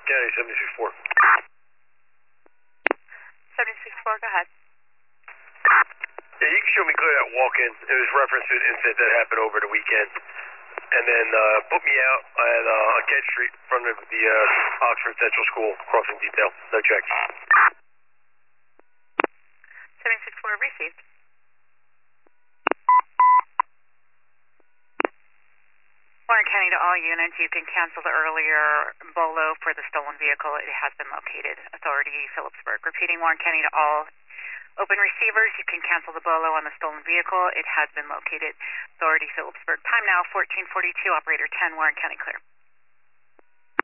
County, 764. 764, go ahead. Yeah, you can show me clear that walk-in. It was referenced to an incident that happened over the weekend. And then put me out at Kent Street in front of the Oxford Central School, crossing detail. No check. 764, received. Warren County, to all units, you can cancel the earlier BOLO for the stolen vehicle. It has been located. Authority, Phillipsburg. Repeating, Warren County, to all open receivers, you can cancel the BOLO on the stolen vehicle. It has been located. Authority, Phillipsburg. Time now, 14:42. Operator 10, Warren County, clear.